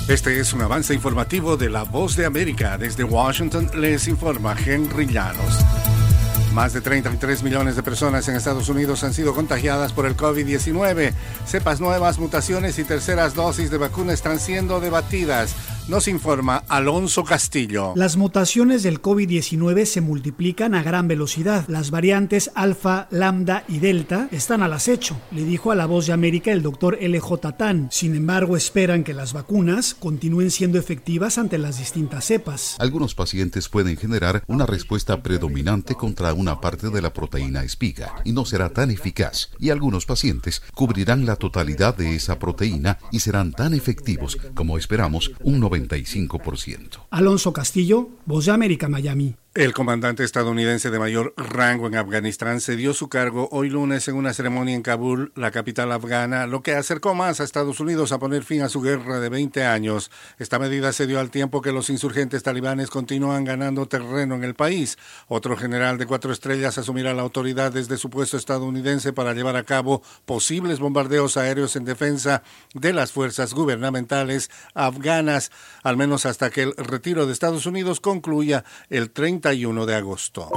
Este es un avance informativo de La Voz de América. Desde Washington les informa Henry Llanos. Más de 33 millones de personas en Estados Unidos han sido contagiadas por el COVID-19. Cepas nuevas, mutaciones y terceras dosis de vacuna están siendo debatidas. Nos informa Alonso Castillo. Las mutaciones del COVID-19 se multiplican a gran velocidad. Las variantes alfa, lambda y delta están al acecho, le dijo a La Voz de América el doctor L.J. Tan. Sin embargo, esperan que las vacunas continúen siendo efectivas ante las distintas cepas. Algunos pacientes pueden generar una respuesta predominante contra una parte de la proteína espiga y no será tan eficaz. Y algunos pacientes cubrirán la totalidad de esa proteína y serán tan efectivos como esperamos, un 95%. Alonso Castillo, Voz de América, Miami. El comandante estadounidense de mayor rango en Afganistán cedió su cargo hoy lunes en una ceremonia en Kabul, la capital afgana, lo que acercó más a Estados Unidos a poner fin a su guerra de 20 años. Esta medida se dio al tiempo que los insurgentes talibanes continúan ganando terreno en el país. Otro general de 4 estrellas asumirá la autoridad desde su puesto estadounidense para llevar a cabo posibles bombardeos aéreos en defensa de las fuerzas gubernamentales afganas, al menos hasta que el retiro de Estados Unidos concluya el 31 de agosto.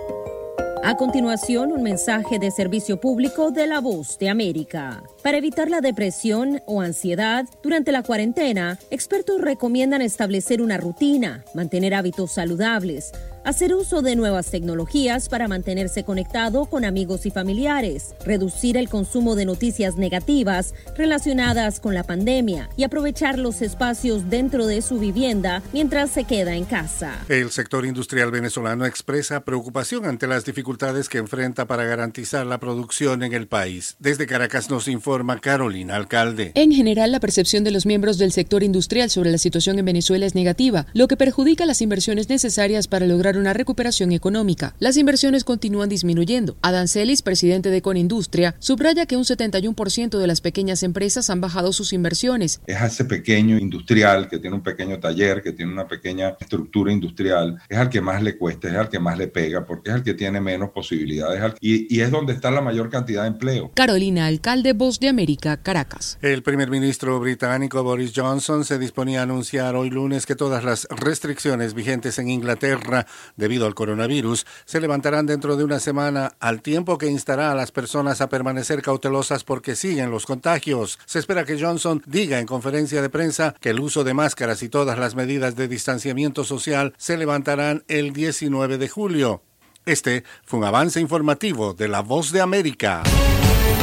A continuación, un mensaje de servicio público de La Voz de América. Para evitar la depresión o ansiedad durante la cuarentena, expertos recomiendan establecer una rutina, mantener hábitos saludables, hacer uso de nuevas tecnologías para mantenerse conectado con amigos y familiares, reducir el consumo de noticias negativas relacionadas con la pandemia y aprovechar los espacios dentro de su vivienda mientras se queda en casa. El sector industrial venezolano expresa preocupación ante las dificultades que enfrenta para garantizar la producción en el país. Desde Caracas nos informa Carolina Alcalde. En general, la percepción de los miembros del sector industrial sobre la situación en Venezuela es negativa, lo que perjudica las inversiones necesarias para lograr una recuperación económica. Las inversiones continúan disminuyendo. Adam Celis, presidente de Conindustria, subraya que un 71% de las pequeñas empresas han bajado sus inversiones. Es a ese pequeño industrial que tiene un pequeño taller, que tiene una pequeña estructura industrial, es al que más le cuesta, es al que más le pega, porque es el que tiene menos posibilidades y es donde está la mayor cantidad de empleo. Carolina Alcalde, Voz de América, Caracas. El primer ministro británico Boris Johnson se disponía a anunciar hoy lunes que todas las restricciones vigentes en Inglaterra debido al coronavirus se levantarán dentro de una semana, al tiempo que instará a las personas a permanecer cautelosas porque siguen los contagios. Se espera que Johnson diga en conferencia de prensa que el uso de máscaras y todas las medidas de distanciamiento social se levantarán el 19 de julio. Este fue un avance informativo de La Voz de América.